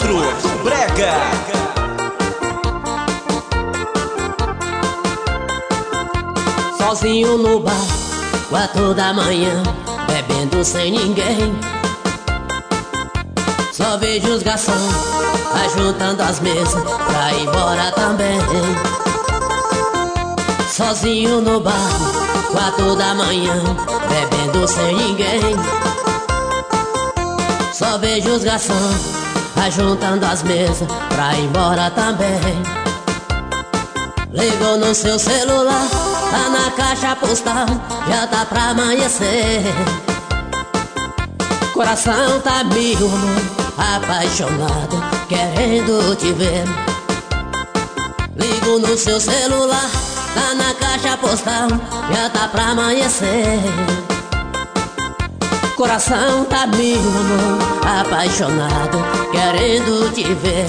Quadro do Brega. Sozinho no bar, 4 da manhã, bebendo sem ninguém. Só vejo os garçons ajuntando as mesas pra ir embora também. Sozinho no bar, 4 da manhã, bebendo sem ninguém. Só vejo os garçons ajuntando as mesas pra ir embora também. Ligou no seu celular, tá na caixa postal, já tá pra amanhecer. Coração tá mil, apaixonado, querendo te ver. Ligo no seu celular, tá na caixa postal, já tá pra amanhecer. Coração tá mil, apaixonado, querendo te ver.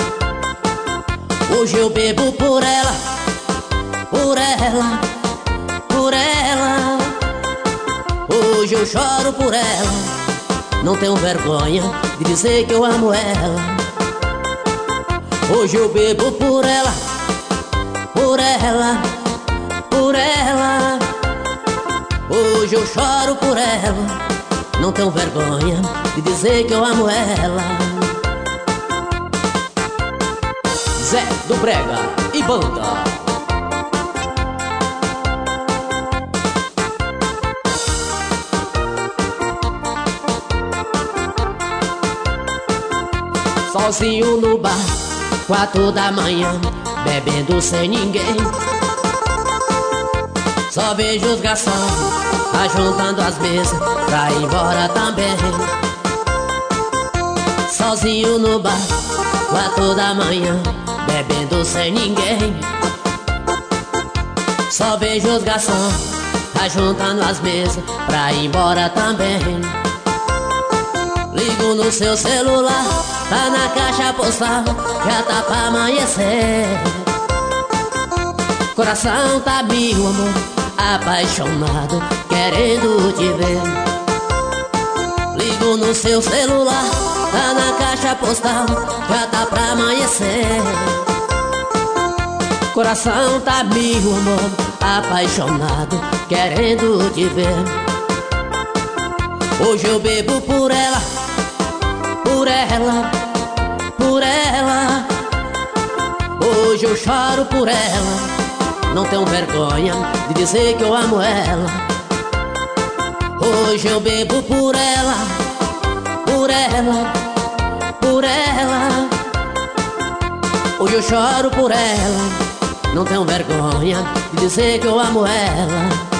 Hoje eu bebo por ela, por ela, por ela. Hoje eu choro por ela, não tenho vergonha de dizer que eu amo ela. Hoje eu bebo por ela, por ela, por ela. Hoje eu choro por ela, não tenho vergonha de dizer que eu amo ela. Zé do Brega e Banda. Sozinho no bar, 4 da manhã, bebendo sem ninguém. Só vejo os garçons ajuntando as mesas pra ir embora também. Sozinho no bar, 4 da manhã, bebendo sem ninguém. Só vejo os garçons ajuntando as mesas pra ir embora também. Ligo no seu celular, tá na caixa postal, já tá pra amanhecer. Coração tá mil, amor, apaixonado, querendo te ver. Ligo no seu celular, tá na caixa postal, já tá pra amanhecer. Coração tá mil, amor, apaixonado, querendo te ver. Hoje eu bebo por ela, por ela, por ela. Hoje eu choro por ela, não tenho vergonha de dizer que eu amo ela. Hoje eu bebo por ela, por ela, por ela. Hoje eu choro por ela, não tenho vergonha de dizer que eu amo ela.